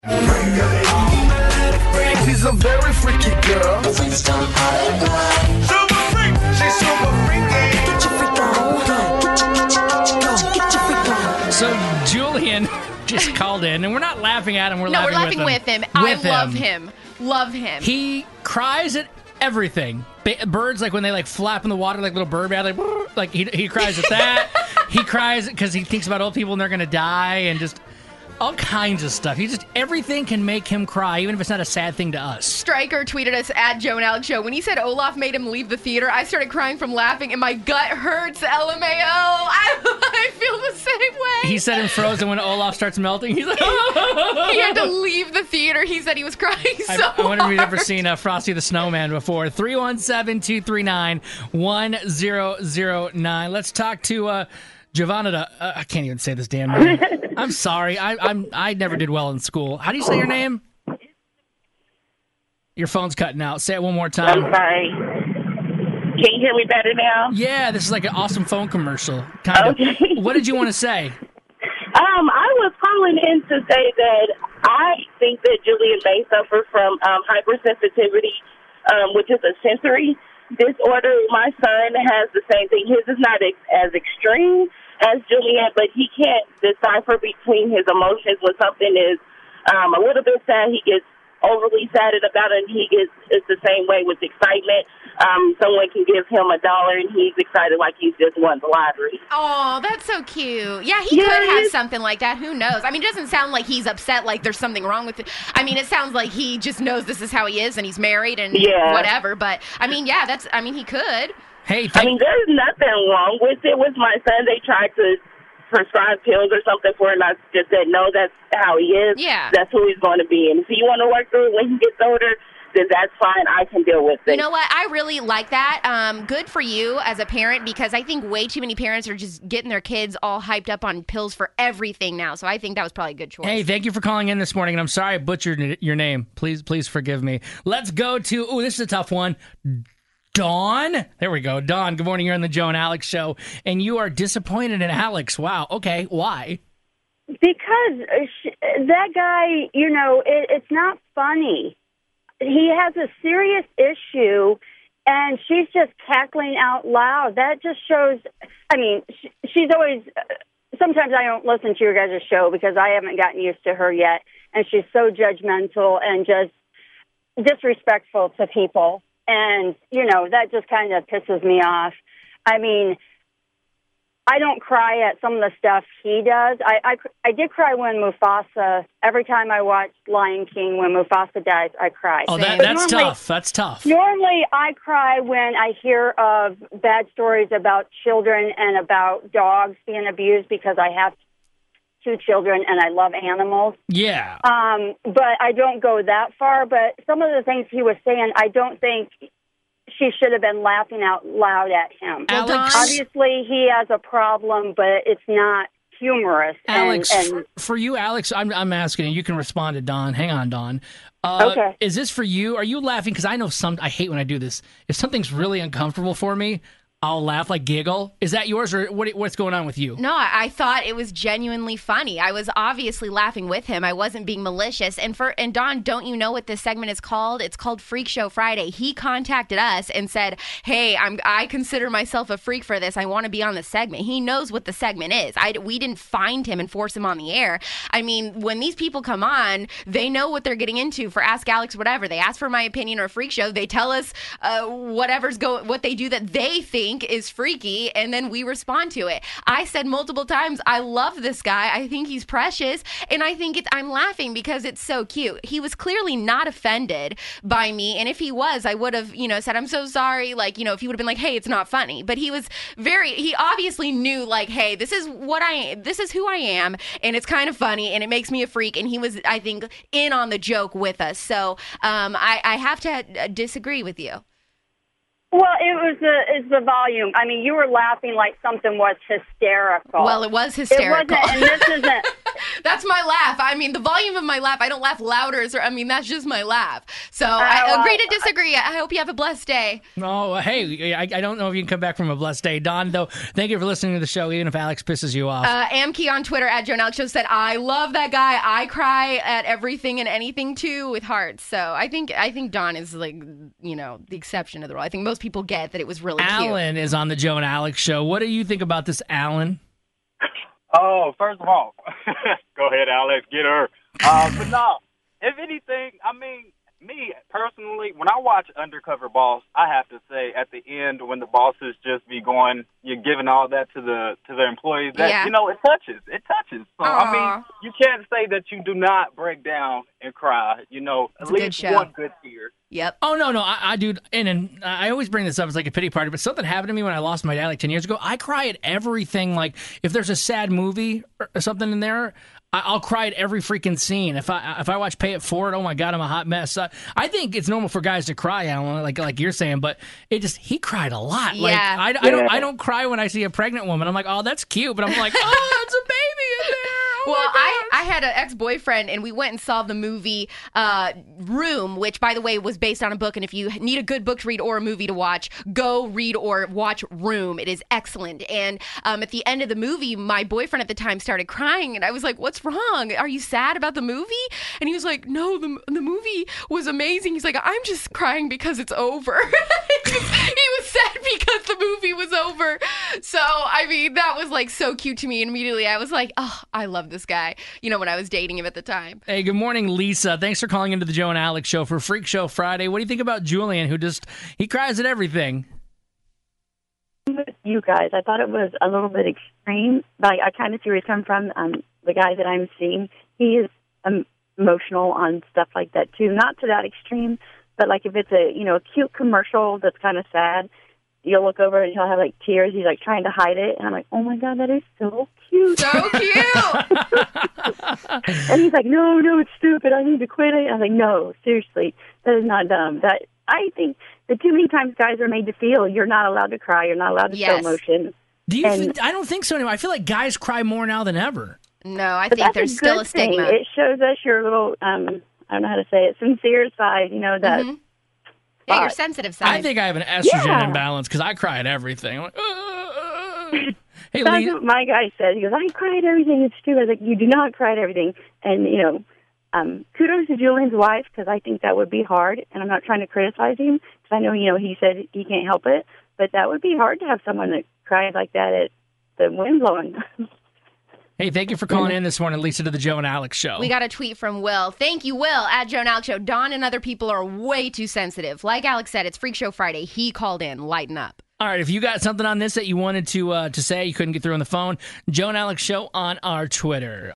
She's a very freaky girl. Super freak. She's super freaky. Get your freak on. Get your freak on. So Julian just called in, and we're not laughing at him. We're laughing with him. I love him. Love him. He cries at everything. Birds, like when they like flap in the water like little bird bath, like he cries at that. He cries because he thinks about old people and they're gonna die, and just all kinds of stuff. Everything can make him cry, even if it's not a sad thing to us. Stryker tweeted us at Joe and Alex Show. When he said Olaf made him leave the theater, I started crying from laughing and my gut hurts, LMAO. I feel the same way. He said in Frozen when Olaf starts melting, he's like, he had to leave the theater. He said he was crying so I wonder if you've ever seen Frosty the Snowman before. 317-239-1009. Let's talk to Giovanna. I can't even say this damn name. I'm sorry. I never did well in school. How do you say your name? Your phone's cutting out. Say it one more time. I'm sorry. Can you hear me better now? Yeah, this is like an awesome phone commercial. Kind of. What did you want to say? I was calling in to say that I think that Julian may suffer from hypersensitivity, which is a sensory disorder. My son has the same thing. His is not as extreme as Julian, but he can't decipher between his emotions. When something is a little bit sad, he gets overly sad about it, and it's the same way with excitement. Someone can give him $1 and he's excited like he's just won the lottery. Oh, that's so cute. Yeah, he could have something like that. Who knows? I mean, it doesn't sound like he's upset, like there's something wrong with it. I mean, it sounds like he just knows this is how he is and he's married and whatever. But, I mean, he could. Hey, there's nothing wrong with it. With my son, they tried to prescribe pills or something for him. I just said, no, that's how he is. Yeah. That's who he's going to be. And if you want to work through it when he gets older, then that's fine. I can deal with it. You know what? I really like that. Good for you as a parent, because I think way too many parents are just getting their kids all hyped up on pills for everything now. So I think that was probably a good choice. Hey, thank you for calling in this morning, and I'm sorry I butchered your name. Please forgive me. Let's go to, this is a tough one. Dawn. There we go. Dawn, good morning. You're on the Joe and Alex Show, and you are disappointed in Alex. Wow. Okay. Why? Because that guy, it's not funny. He has a serious issue, and she's just cackling out loud. That just shows, she's always, sometimes I don't listen to your guys' show because I haven't gotten used to her yet, and she's so judgmental and just disrespectful to people. And, that just kind of pisses me off. I mean, I don't cry at some of the stuff he does. I did cry when Mufasa, every time I watch Lion King, when Mufasa dies, I cry. Oh, that's tough. That's tough. Normally, I cry when I hear of bad stories about children and about dogs being abused, because I have 2 children and I love animals. Yeah. But I don't go that far. But some of the things he was saying, I don't think she should have been laughing out loud at him. Alex, obviously, he has a problem, but it's not humorous. Alex, for you, Alex, I'm asking, and you can respond to Dawn. Hang on, Dawn. Okay. Is this for you? Are you laughing? Because I know I hate when I do this. If something's really uncomfortable for me, I'll laugh, like giggle. Is that yours, or what's going on with you? No, I thought it was genuinely funny. I was obviously laughing with him. I wasn't being malicious. And Don, don't you know what this segment is called? It's called Freak Show Friday. He contacted us and said, hey, I consider myself a freak for this. I want to be on the segment. He knows what the segment is. We didn't find him and force him on the air. I mean, when these people come on, they know what they're getting into for Ask Alex Whatever. They ask for my opinion or Freak Show. They tell us what they do that they think is freaky, and then we respond to it. I said multiple times, I love this guy. I think he's precious, and I think I'm laughing because it's so cute. He was clearly not offended by me, and if he was, I would have, said, I'm so sorry. Like, if he would have been like, hey, it's not funny. But he obviously knew, like, hey, this is who I am, and it's kind of funny, and it makes me a freak, and he was, I think, in on the joke with us. So I have to disagree with you. Well, it's the volume. I mean, you were laughing like something was hysterical. Well, it was hysterical. It wasn't, and this isn't. That's my laugh. I mean, the volume of my laugh, I don't laugh louder. That's just my laugh. So I agree to disagree. I hope you have a blessed day. Oh, hey, I don't know if you can come back from a blessed day. Don, though, thank you for listening to the show, even if Alex pisses you off. Amkey on Twitter at Joe and Alex Show said, I love that guy. I cry at everything and anything, too, with hearts. So I think Don is, like, the exception to the rule. I think most people get that it was really cute. Alan is on the Joe and Alex Show. What do you think about this, Alan? Oh, first of all, go ahead, Alex, get her. But no, if anything, I mean, me personally, when I watch Undercover Boss, I have to say at the end when the bosses just be going, you're giving all that to the employees. That Yeah. it touches. It touches. So I mean, you can't say that you do not break down and cry. At a good least show. one good tear. Yep. Oh, no, I do. And I always bring this up as like a pity party, but something happened to me when I lost my dad like 10 years ago. I cry at everything. Like, if there's a sad movie or something in there, I'll cry at every freaking scene. If I watch Pay It Forward, oh my God, I'm a hot mess. I think it's normal for guys to cry, Alan, like you're saying, but he cried a lot. Yeah. Like, I don't cry when I see a pregnant woman. I'm like, oh, that's cute, but I'm like, oh, it's a baby in there. Oh Well, my I had an ex-boyfriend, and we went and saw the movie Room, which, by the way, was based on a book. And if you need a good book to read or a movie to watch, go read or watch Room. It is excellent. And at the end of the movie, my boyfriend at the time started crying, and I was like, what's wrong? Are you sad about the movie? And he was like, no, the movie was amazing. He's like, I'm just crying because it's over. He was sad because the movie was over. So, I mean, that was like so cute to me. And immediately I was like, oh, I love this guy, when I was dating him at the time. Hey, good morning, Lisa. Thanks for calling into the Joe and Alex Show for Freak Show Friday. What do you think about Julian, who he cries at everything? You guys, I thought it was a little bit extreme, but I kind of see where he's come from. The guy that I'm seeing, he is emotional on stuff like that too. Not to that extreme, but like if it's a cute commercial that's kind of sad, you'll look over and he'll have like tears. He's like trying to hide it, and I'm like, oh my God, that is so cute. So cute. And he's like, no, it's stupid. I need to quit it. I'm like, no, seriously, that is not dumb. That I think that too many times guys are made to feel you're not allowed to cry, you're not allowed to show emotion. I don't think so anymore. I feel like guys cry more now than ever. No, I But think that's there's a still good a stigma. thing. It shows us your little, I don't know how to say it, sincere side, that. Mhm. Yeah, your sensitive side. I think I have an estrogen Yeah. imbalance because I cry at everything. I'm like, Hey, That's Lee. what my guy said. He goes, I cry at everything. It's true. I was like, you do not cry at everything. And, kudos to Julian's wife, because I think that would be hard. And I'm not trying to criticize him, because I know, he said he can't help it. But that would be hard to have someone that cries like that at the wind blowing. Hey, thank you for calling in this morning, Lisa, to the Joe and Alex Show. We got a tweet from Will. Thank you, Will, at Joe and Alex Show. Don and other people are way too sensitive. Like Alex said, it's Freak Show Friday. He called in. Lighten up. All right, if you got something on this that you wanted to say, you couldn't get through on the phone, Joe and Alex Show on our Twitter.